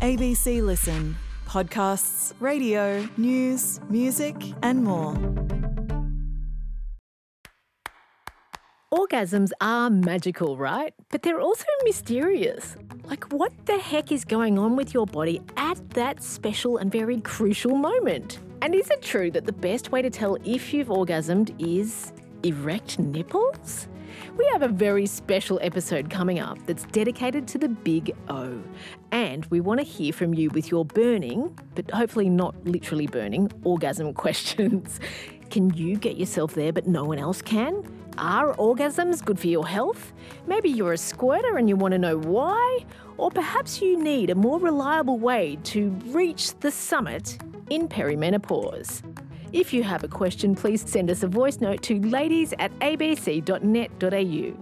ABC Listen. Podcasts, radio, news, music and more. Orgasms are magical, right? But they're also mysterious. Like, what the heck is going on with your body at that special and very crucial moment? And is it true that the best way to tell if you've orgasmed is erect nipples? We have a very special episode coming up that's dedicated to the big O. And we want to hear from you with your burning, but hopefully not literally burning, orgasm questions. Can you get yourself there but no one else can? Are orgasms good for your health? Maybe you're a squirter and you want to know why? Or perhaps you need a more reliable way to reach the summit in perimenopause. If you have a question, please send us a voice note to ladies@abc.net.au.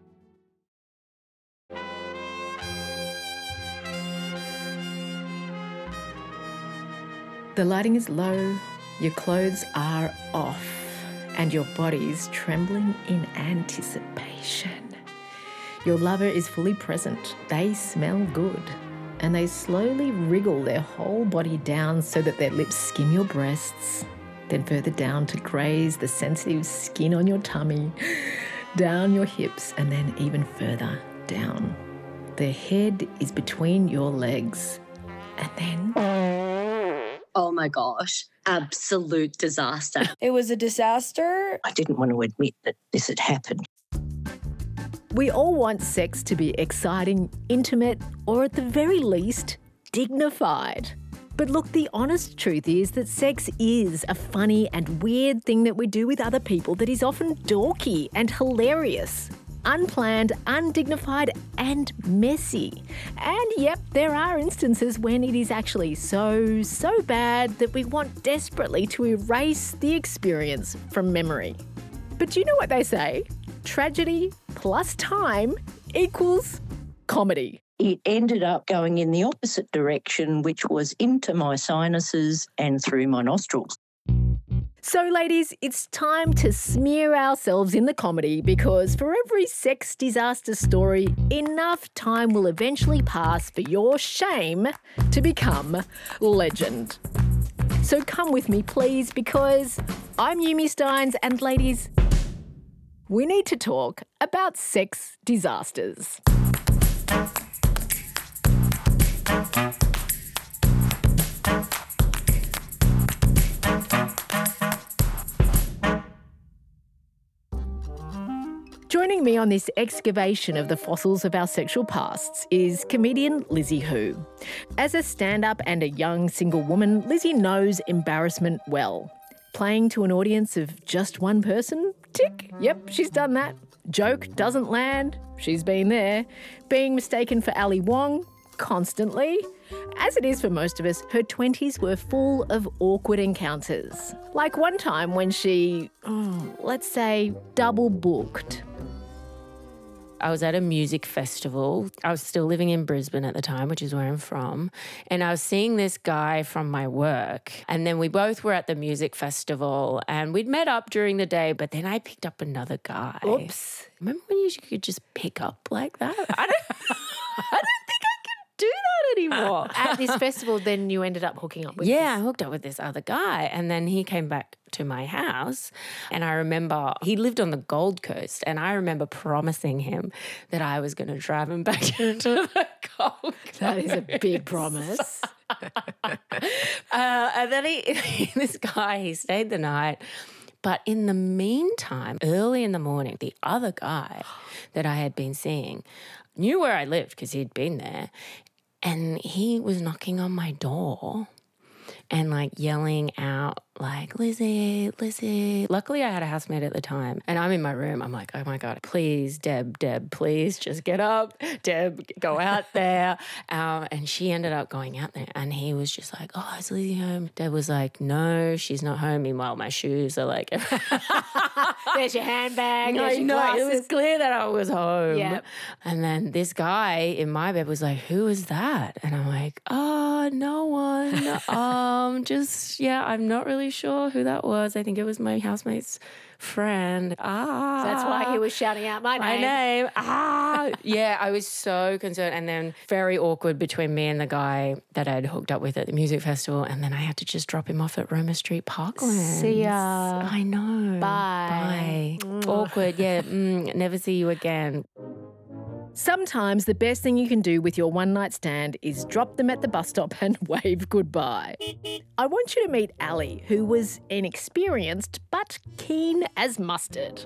The lighting is low, your clothes are off, and your body's trembling in anticipation. Your lover is fully present, they smell good, and they slowly wriggle their whole body down so that their lips skim your breasts, then further down to graze the sensitive skin on your tummy, down your hips, and then even further down. Their head is between your legs, and then... Oh my gosh, absolute disaster. It was a disaster. I didn't want to admit that this had happened. We all want sex to be exciting, intimate, or at the very least, dignified. But look, the honest truth is that sex is a funny and weird thing that we do with other people that is often dorky and hilarious. Unplanned, undignified and messy. And yep, there are instances when it is actually so bad that we want desperately to erase the experience from memory. But do you know what they say? Tragedy plus time equals comedy. It ended up going in the opposite direction, which was into my sinuses and through my nostrils. So, ladies, it's time to smear ourselves in the comedy because for every sex disaster story, enough time will eventually pass for your shame to become legend. So come with me, please, because I'm Yumi Stynes and, ladies, we need to talk about sex disasters. Joining me on this excavation of the fossils of our sexual pasts is comedian Lizzie Hu. As a stand-up and a young single woman, Lizzie knows embarrassment well. Playing to an audience of just one person? Tick. Yep, she's done that. Joke doesn't land? She's been there. Being mistaken for Ali Wong? Constantly. As it is for most of us, her 20s were full of awkward encounters. Like one time when she, let's say, double booked. I was at a music festival. I was still living in Brisbane at the time, which is where I'm from. And I was seeing this guy from my work. And then we both were at the music festival and we'd met up during the day, but then I picked up another guy. Oops. Remember when you could just pick up like that? I don't think I can do that anymore. At this festival, then you ended up hooking up with I hooked up with this other guy. And then he came back to my house and I remember he lived on the Gold Coast and I remember promising him that I was going to drive him back to the Gold Coast. That is a big promise. And then this guy, he stayed the night. But in the meantime, early in the morning, the other guy that I had been seeing knew where I lived because he'd been there. And he was knocking on my door and like yelling out like, Lizzie, Lizzie. Luckily I had a housemate at the time and I'm in my room. I'm like, oh my God, please, Deb, please just get up. Deb, go out there. And she ended up going out there and he was just like, oh, is Lizzie home? Deb was like, no, she's not home. Meanwhile, my shoes are like, there's your handbag, no, there's your no, glasses. it was clear that I was home. Yep. And then this guy in my bed was like, who is that? And I'm like, oh, no one. I'm not really really sure who that was. I think it was my housemate's friend. That's why he was shouting out my name. Yeah, I was so concerned. And then very awkward between me and the guy that I'd hooked up with at the music festival. And then I had to just drop him off at Roma Street Parkland. See ya. I know. Bye. Awkward. Yeah. Never see you again. Sometimes the best thing you can do with your one-night stand is drop them at the bus stop and wave goodbye. I want you to meet Ali, who was inexperienced but keen as mustard.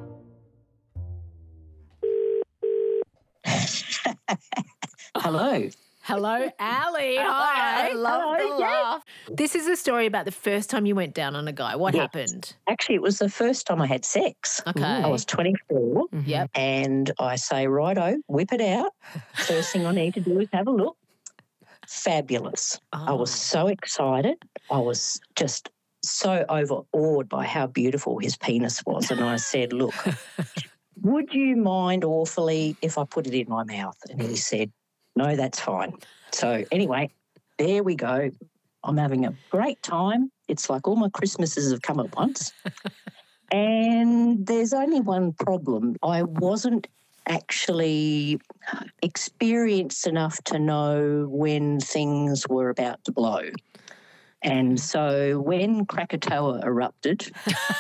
Hello. Hello, Ali. Hi. I love the laugh. This is a story about the first time you went down on a guy. What happened? Actually, it was the first time I had sex. Okay. I was 24. Yep. And I say, righto, whip it out. First thing I need to do is have a look. Fabulous. I was so excited. I was just so overawed by how beautiful his penis was. And I said, look, would you mind awfully if I put it in my mouth? And he said, no, that's fine. So anyway, there we go. I'm having a great time. It's like all my Christmases have come at once. And there's only one problem. I wasn't actually experienced enough to know when things were about to blow. And so when Krakatoa erupted,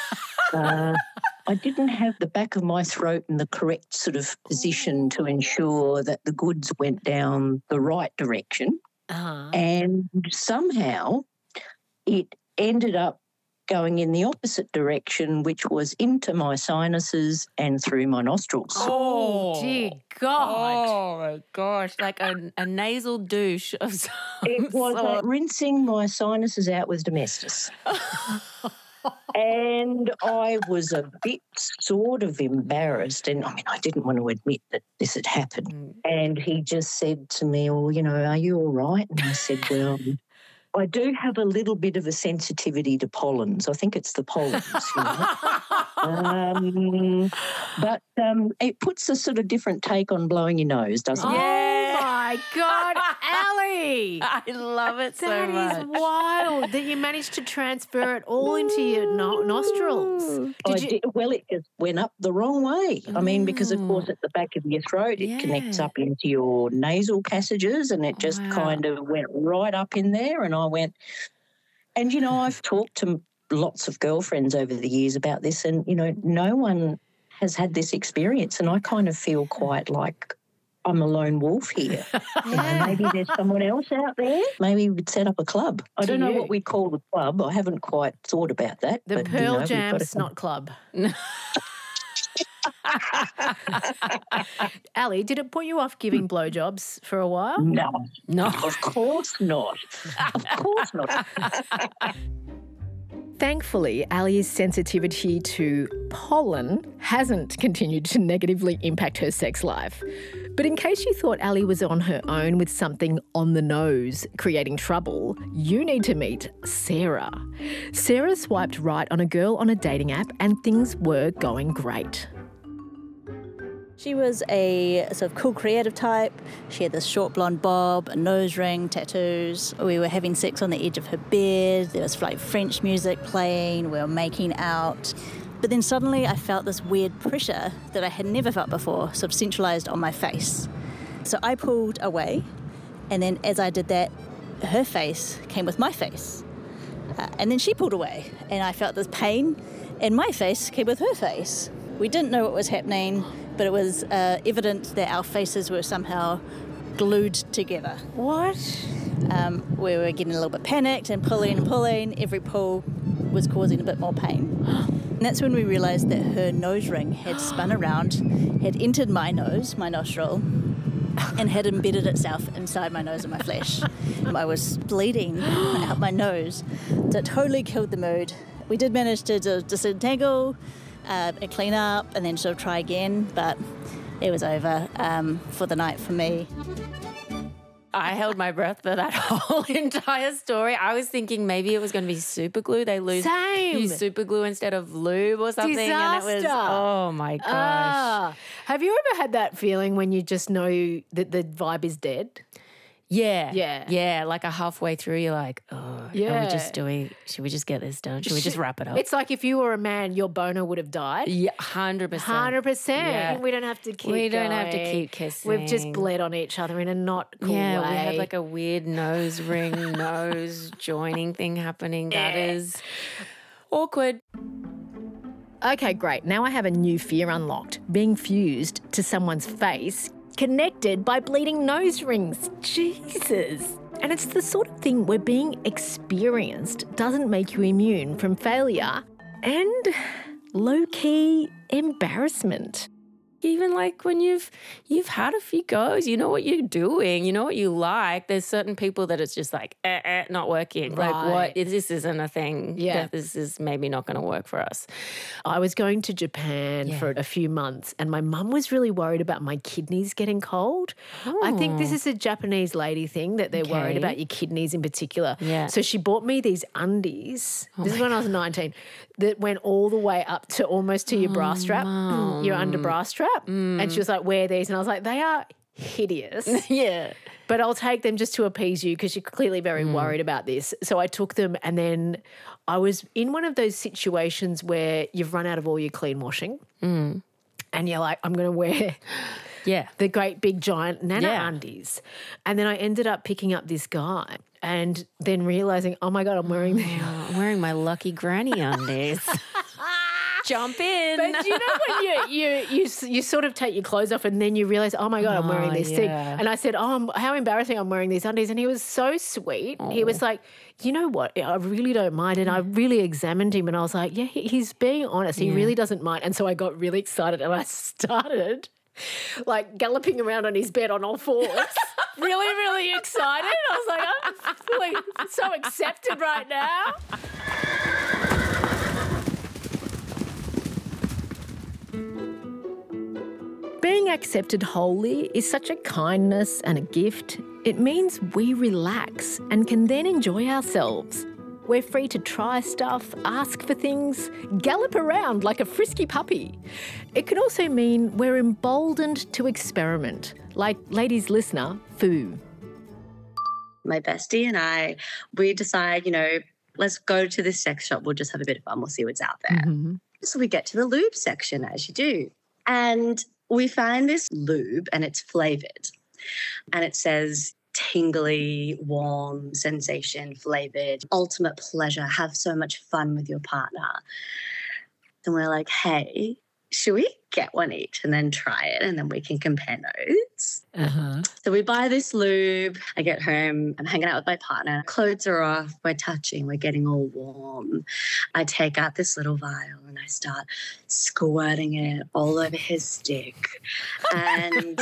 I didn't have the back of my throat in the correct sort of position to ensure that the goods went down the right direction. And somehow it ended up going in the opposite direction, which was into my sinuses and through my nostrils. Oh, dear God. Oh, my gosh. Like a nasal douche of some It was sort. like rinsing my sinuses out with Domestos. And I was a bit sort of embarrassed. And, I mean, I didn't want to admit that this had happened. And he just said to me, well, you know, are you all right? And I said, well, I do have a little bit of a sensitivity to pollens. I think it's the pollens. But it puts a sort of different take on blowing your nose, doesn't it? Oh, my God, Ali. I love it so much. That is wild that you managed to transfer it all into your nostrils. Well, it just went up the wrong way. I mean, because, of course, at the back of your throat, it connects up into your nasal passages and it just kind of went right up in there. And I went, and, you know, I've talked to lots of girlfriends over the years about this and, you know, no one has had this experience and I kind of feel quite like I'm a lone wolf here. You know, maybe there's someone else out there. Maybe we'd set up a club. I don't know what we call the club. I haven't quite thought about that. The Pearl Jam Snot Club. Ali, did it put you off giving blowjobs for a while? No, of course not. Of course not. Thankfully, Ali's sensitivity to pollen hasn't continued to negatively impact her sex life. But in case you thought Ali was on her own with something on the nose creating trouble, you need to meet Sarah. Sarah swiped right on a girl on a dating app and things were going great. She was a sort of cool creative type. She had this short blonde bob, a nose ring, tattoos. We were having sex on the edge of her bed. There was like French music playing. We were making out. But then suddenly I felt this weird pressure that I had never felt before, sort of centralised on my face. So I pulled away, and then as I did that, her face came with my face. And then she pulled away, and I felt this pain, and my face came with her face. We didn't know what was happening, but it was evident that our faces were somehow glued together. What? We were getting a little bit panicked and pulling. Every pull was causing a bit more pain. And that's when we realised that her nose ring had spun around, had entered my nose, my nostril, and had embedded itself inside my nose and my flesh. I was bleeding out my nose. So it totally killed the mood. We did manage to disentangle, and clean up and then sort of try again, but it was over for the night for me. I held my breath for that whole entire story. I was thinking maybe it was going to be super glue. They use super glue instead of lube or something. Disaster. And it was, oh my gosh. Have you ever had that feeling when you just know that the vibe is dead? Yeah. Yeah. Yeah. Like a halfway through, you're like, oh, are we Yeah. should we just get this done? Should we just wrap it up? It's like if you were a man, your boner would have died. Yeah, 100%. 100%. Yeah. We don't have to keep We don't have to going. keep kissing. We've just bled on each other in a not cool Yeah, way. we have like a weird nose ring, nose joining thing happening. That is awkward. Okay, great. Now I have a new fear unlocked. Being fused to someone's face, connected by bleeding nose rings. Jesus. And it's the sort of thing where being experienced doesn't make you immune from failure and low-key embarrassment. Even like when you've had a few goes, you know what you're doing, you know what you like. There's certain people that it's just like, not working. Right. Like, what? This isn't a thing. Yeah. This is maybe not going to work for us. I was going to Japan for a few months and my mum was really worried about my kidneys getting cold. I think this is a Japanese lady thing that they're worried about your kidneys in particular. Yeah. So she bought me these undies. This is when I was 19 that went all the way up to almost to your bra strap, your under bra strap. And she was like, wear these. And I was like, they are hideous. Yeah. But I'll take them just to appease you because you're clearly very worried about this. So I took them and then I was in one of those situations where you've run out of all your clean washing and you're like, I'm going to wear the great big giant Nana undies. And then I ended up picking up this guy and then realising, oh my God, I'm wearing these. I'm wearing my lucky granny undies. Jump in. But you know when you sort of take your clothes off and then you realise, oh my God, I'm wearing this thing. And I said, how embarrassing I'm wearing these undies. And he was so sweet. He was like, you know what, I really don't mind. And I really examined him and I was like, yeah, he's being honest. He really doesn't mind. And so I got really excited and I started like galloping around on his bed on all fours. Really, really excited. I was like, I'm feeling so accepted right now. Being accepted wholly is such a kindness and a gift. It means we relax and can then enjoy ourselves. We're free to try stuff, ask for things, gallop around like a frisky puppy. It can also mean we're emboldened to experiment, like ladies listener, Foo. My bestie and I, we decide, let's go to this sex shop. We'll just have a bit of fun. We'll see what's out there. So we get to the lube section, as you do. And we find this lube and it's flavoured. And it says tingly, warm, sensation, flavoured, ultimate pleasure, have so much fun with your partner. And we're like, hey, should we get one each and then try it and then we can compare notes? So we buy this lube. I get home. I'm hanging out with my partner. Clothes are off. We're touching. We're getting all warm. I take out this little vial and I start squirting it all over his dick. And,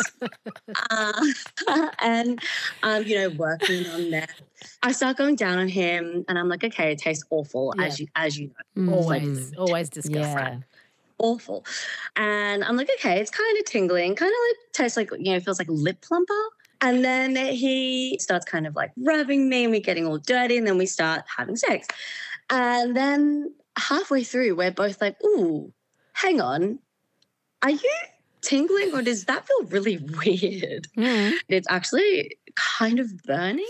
working on that. I start going down on him and I'm like, okay, it tastes awful, as you know. Always disgusting. Yeah. Awful. And I'm like, okay, it's kind of tingling, kind of like tastes like, feels like lip plumper. And then he starts kind of like rubbing me and we're getting all dirty and then we start having sex. And then halfway through, we're both like, ooh, hang on. Are you tingling or does that feel really weird? It's actually kind of burning.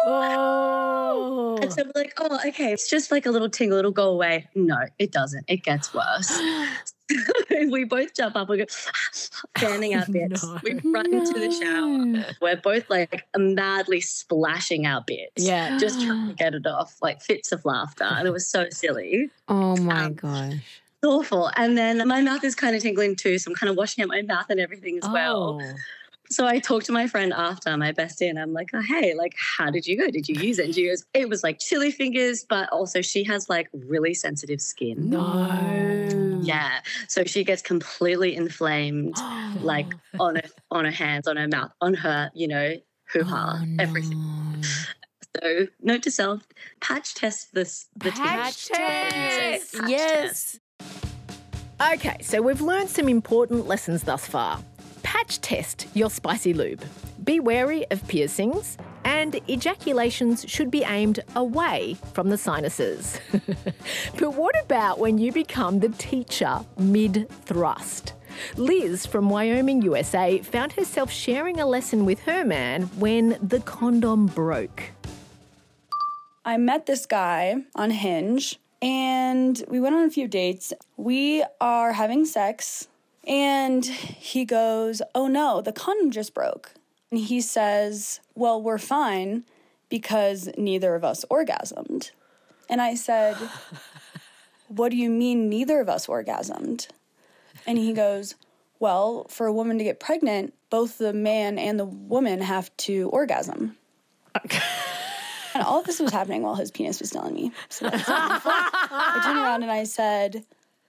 Oh. And so we're like, oh, okay, it's just like a little tingle. It'll go away. No, it doesn't. It gets worse. We both jump up. We go, fanning our bits. We run into the shower. We're both like madly splashing our bits. Yeah. Just trying to get it off, like fits of laughter. And it was so silly. Oh, my gosh. It's awful. And then my mouth is kind of tingling too. So I'm kind of washing out my mouth and everything as well. So I talked to my friend after, my bestie, and I'm like, oh, hey, like, how did you go? Did you use it? And she goes, it was like chili fingers, but also she has like really sensitive skin. No. Yeah. So she gets completely inflamed, like on her hands, on her mouth, on her, hoo-ha, everything. So note to self, patch test the Patch test. Yes. Okay, so we've learned some important lessons thus far. Patch test your spicy lube. Be wary of piercings and ejaculations should be aimed away from the sinuses. But what about when you become the teacher mid-thrust? Liz from Wyoming, USA, found herself sharing a lesson with her man when the condom broke. I met this guy on Hinge and we went on a few dates. We are having sex and he goes, "Oh no, the condom just broke." And he says, "Well, we're fine because neither of us orgasmed." And I said, "What do you mean neither of us orgasmed?" And he goes, "Well, for a woman to get pregnant, both the man and the woman have to orgasm." And all of this was happening while his penis was still in me. So that's wonderful. I turned around and I said,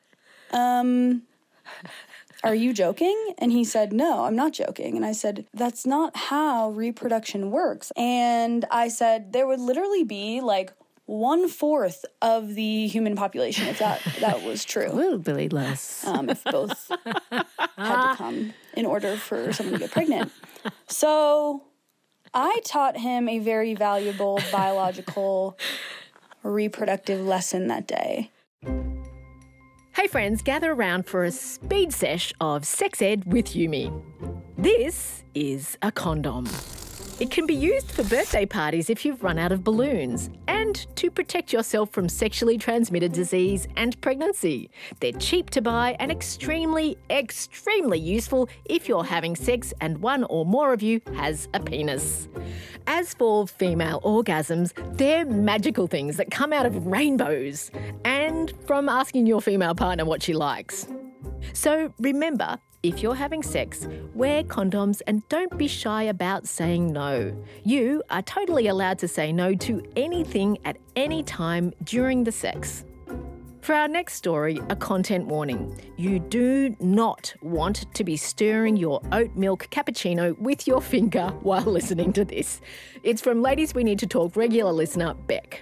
"Are you joking?" And he said, "No, I'm not joking." And I said, "That's not how reproduction works." And I said, there would literally be like 1/4 of the human population if that was true. A little bit less. If both had to come in order for someone to get pregnant. So I taught him a very valuable biological reproductive lesson that day. Hey friends, gather around for a speed sesh of sex ed with Yumi. This is a condom. It can be used for birthday parties if you've run out of balloons and to protect yourself from sexually transmitted disease and pregnancy. They're cheap to buy and extremely, extremely useful if you're having sex and one or more of you has a penis. As for female orgasms, they're magical things that come out of rainbows and from asking your female partner what she likes. So remember, if you're having sex, wear condoms and don't be shy about saying no. You are totally allowed to say no to anything at any time during the sex. For our next story, a content warning. You do not want to be stirring your oat milk cappuccino with your finger while listening to this. It's from Ladies We Need to Talk regular listener Beck.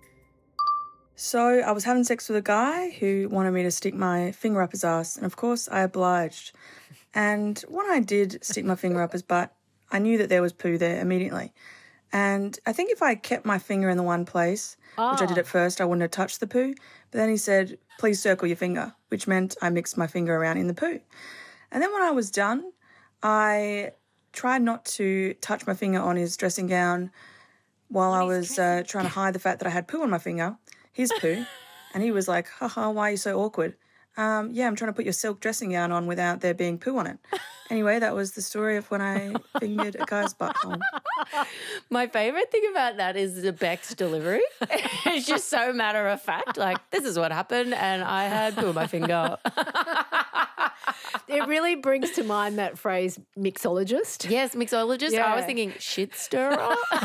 So I was having sex with a guy who wanted me to stick my finger up his ass, and of course I obliged. And when I did stick my finger up his butt, I knew that there was poo there immediately. And I think if I kept my finger in the one place, which I did at first, I wouldn't have touched the poo. But then he said, "Please circle your finger," which meant I mixed my finger around in the poo. And then when I was done, I tried not to touch my finger on his dressing gown while I was trying to hide the fact that I had poo on my finger. His poo, and he was like, "Haha, why are you so awkward?" Yeah, I'm trying to put your silk dressing gown on without there being poo on it. Anyway, that was the story of when I fingered a guy's butthole. My favourite thing about that is the Beck's delivery. It's just so matter of fact, like, this is what happened and I had poo on my finger. It really brings to mind that phrase, mixologist. Yes, mixologist. Yeah. I was thinking shit stirrer.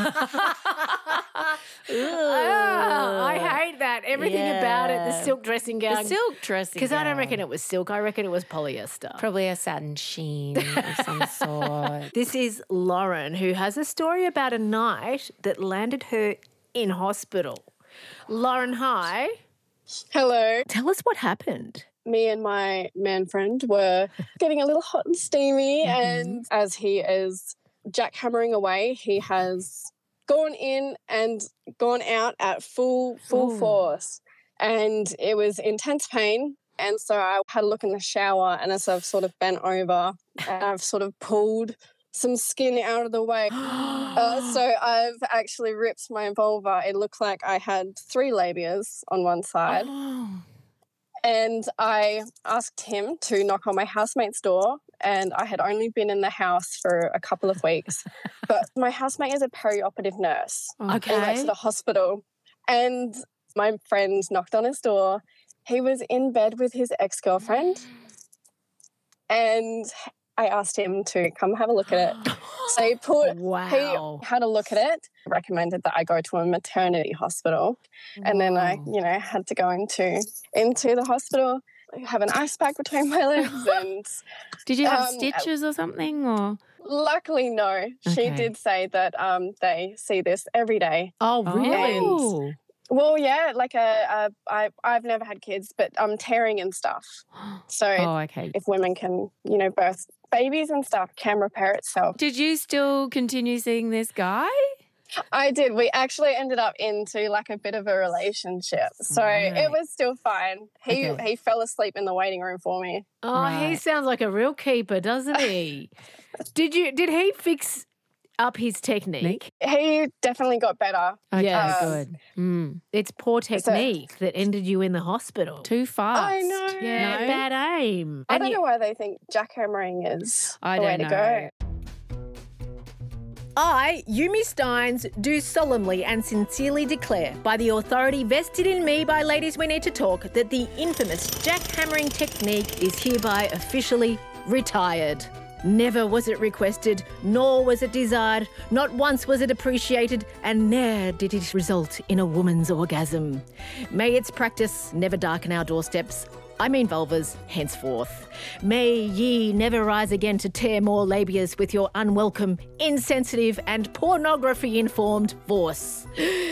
I hate that. Everything about it, the silk dressing gown. The silk dressing gown. Because I don't reckon it was silk. I reckon it was polyester. Probably a satin sheen of some sort. This is Lauren, who has a story about a night that landed her in hospital. Lauren, hi. Hello. Tell us what happened. Me and my man friend were getting a little hot and steamy, and as he is jackhammering away, he has gone in and gone out at full force, and it was intense pain. And so I had a look in the shower, and as I've sort of bent over, and I've sort of pulled some skin out of the way. So I've actually ripped my vulva. It looked like I had 3 labias on one side. And I asked him to knock on my housemate's door, and I had only been in the house for a couple of weeks. But my housemate is a perioperative nurse. Okay. He works at a hospital. And my friend knocked on his door. He was in bed with his ex-girlfriend. And I asked him to come have a look at it. So he had a look at it, recommended that I go to a maternity hospital. And then I, had to go into the hospital, have an ice pack between my legs. And did you have stitches or something? Or luckily, no. Okay. She did say that they see this every day. Oh, really? Well, yeah, like I've never had kids, but I'm tearing and stuff. So if women can, birth babies and stuff, can repair itself. Did you still continue seeing this guy? I did. We actually ended up into like a bit of a relationship. So it was still fine. He fell asleep in the waiting room for me. Oh, he sounds like a real keeper, doesn't he? Did he fix up his technique? He definitely got better. Okay, good. It's poor technique that ended you in the hospital. Too fast. I know. Yeah, bad aim. I don't know why they think jackhammering is the way to go. I, Yumi Steins, do solemnly and sincerely declare by the authority vested in me by Ladies We Need to Talk that the infamous jackhammering technique is hereby officially retired. Never was it requested, nor was it desired, not once was it appreciated, and ne'er did it result in a woman's orgasm. May its practice never darken our doorsteps, I mean vulvas, henceforth. May ye never rise again to tear more labias with your unwelcome, insensitive and pornography-informed force.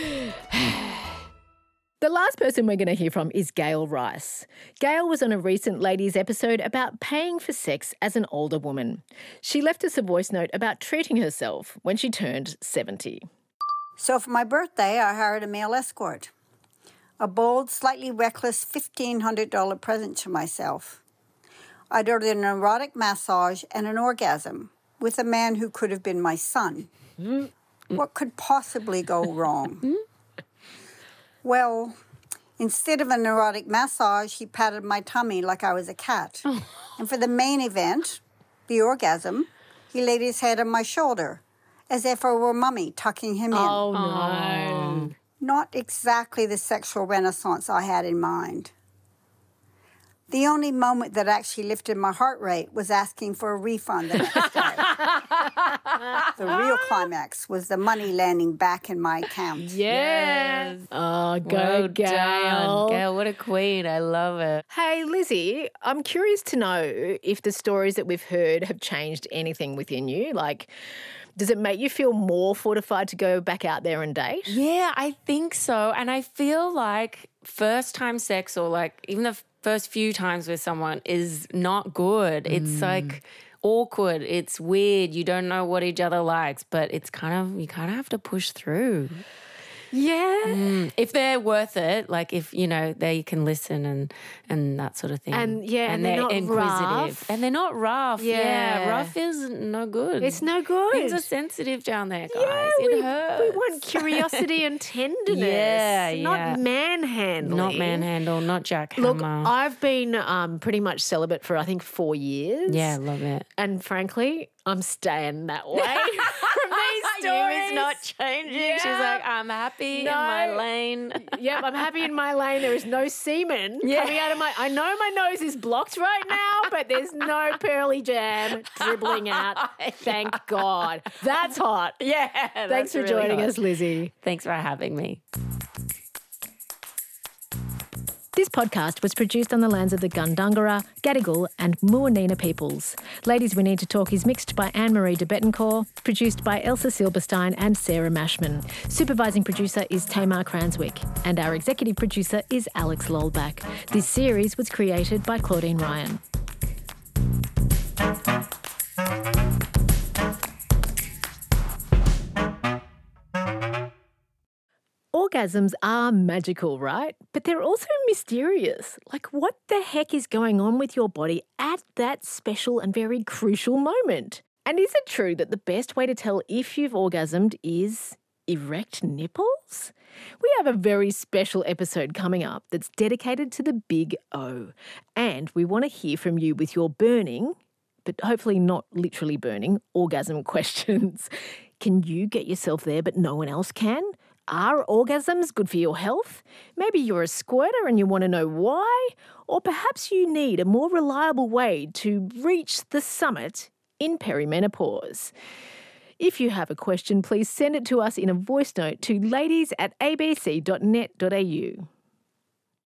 The last person we're going to hear from is Gail Rice. Gail was on a recent Ladies episode about paying for sex as an older woman. She left us a voice note about treating herself when she turned 70. So for my birthday, I hired a male escort. A bold, slightly reckless $1,500 present to myself. I'd ordered an erotic massage and an orgasm with a man who could have been my son. What could possibly go wrong? Well, instead of an erotic massage, he patted my tummy like I was a cat. And for the main event, the orgasm, he laid his head on my shoulder, as if I were Mummy tucking him in. Oh, no. Not exactly the sexual renaissance I had in mind. The only moment that actually lifted my heart rate was asking for a refund the next day. The real climax was the money landing back in my account. Yes. Oh, go Well Gail. done, Gail. What a queen. I love it. Hey, Lizzie, I'm curious to know if the stories that we've heard have changed anything within you. Like, does it make you feel more fortified to go back out there and date? Yeah, I think so. And I feel like first-time sex or like even the first few times with someone is not good. It's like awkward. It's weird. You don't know what each other likes, but it's you kind of have to push through. Yeah. If they're worth it, like if, they can listen and that sort of thing. And they're not inquisitive. rough. And they're not rough. Yeah. Rough is no good. It's no good. Things are sensitive down there, guys. Yeah, it hurts. We want curiosity and tenderness. Yeah. Not manhandling. Not manhandle, not jackhammer. Look, I've been pretty much celibate for, I think, 4 years. Yeah, love it. And frankly, I'm staying that way from these stories. Yumi's not changing. Yeah. She's like, I'm happy in my lane. Yep, I'm happy in my lane. There is no semen coming out of I know my nose is blocked right now, but there's no pearly jam dribbling out. Thank God. That's hot. Yeah. Thanks for joining us, Lizzie. Thanks for having me. This podcast was produced on the lands of the Gundungurra, Gadigal and Muwinina peoples. Ladies We Need to Talk is mixed by Anne-Marie de Bettencourt, produced by Elsa Silberstein and Sarah Mashman. Supervising producer is Tamar Cranswick and our executive producer is Alex Lolbach. This series was created by Claudine Ryan. Orgasms are magical, right? But they're also mysterious. Like, what the heck is going on with your body at that special and very crucial moment? And is it true that the best way to tell if you've orgasmed is erect nipples? We have a very special episode coming up that's dedicated to the big O. And we want to hear from you with your burning, but hopefully not literally burning, orgasm questions. Can you get yourself there but no one else can? Are orgasms good for your health? Maybe you're a squirter and you want to know why? Or perhaps you need a more reliable way to reach the summit in perimenopause. If you have a question, please send it to us in a voice note to ladies@abc.net.au.